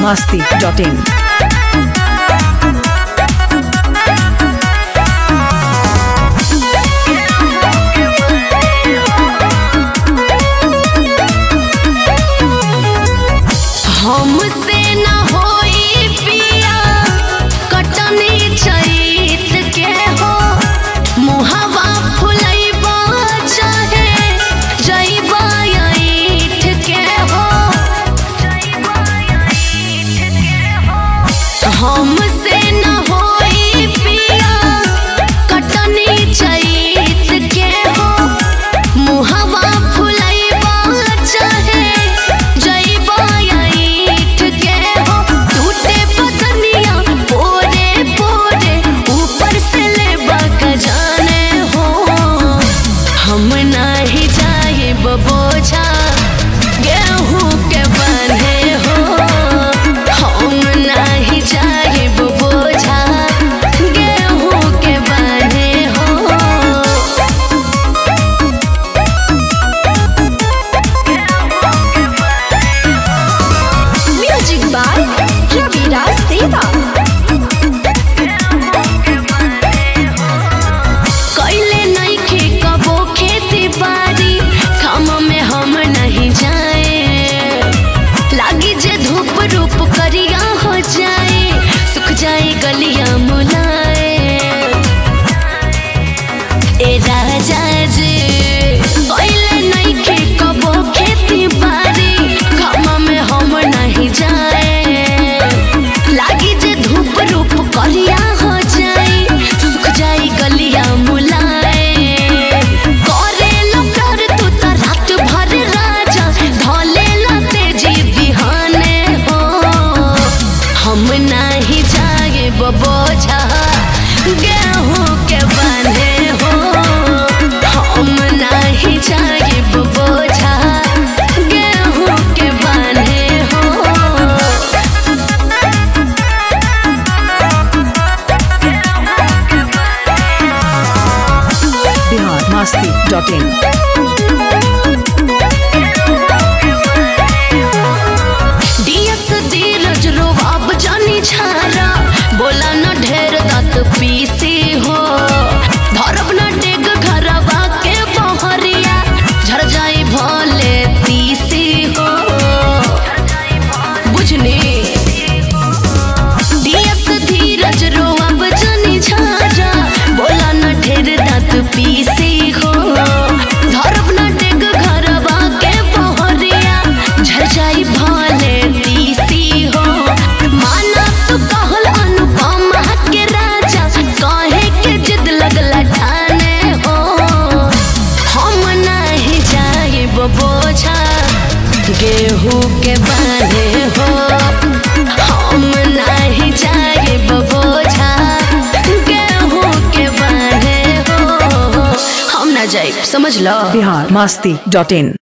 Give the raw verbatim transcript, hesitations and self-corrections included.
masti dot in. हमसे न होई पिया कटनी चैत के हो मुहवा फुलैबा चाहे जइबा ऐठ के हो हमसे न होई पिया कटनी चैत के हो मुहवा फुलैबा चाहे जइबा बोझा गेहूं के बने हो हम नहीं जाए बोझा गेहूं के बने हो म्यूजिक बाय रविराज देवा कैले नहीं खे कबो खेती बाड़ी में हम नहीं जाए लागी जे धूप रूप करिया हो जाए सुख जाए गलियां मुलाए ए राजा जी कैले नहीं खे कबो खेती बाड़ी घाम में हम नहीं जाए लागी जे धूप रूप करिया हो जाए सुख जाए गलियां मुलाए बोझा गेहूं के बने हो हम नहीं जाए बोझा गेहूं के बने हो Bihar masti dot in. छारा बोला न ढेर दात पीसी हो धरब न डेग घरवा के बहरिया झड़ जाई भले तीसी हो बुझनी दियस धीरज रोअब जानी छारा बोला न ढेर दात पीसी हो धरब न डेग घरवा के बहरिया झड़ जाई भले तीसी हो माना तू कहल अनुपमा के राजा कहे के जिद लगला ठाने हो हम नहीं जाए बोझा गेहूं के बने हो हम नहीं जाए बोझा गेहूं के बने हो हम ना जाए समझ लो Bihar masti dot in.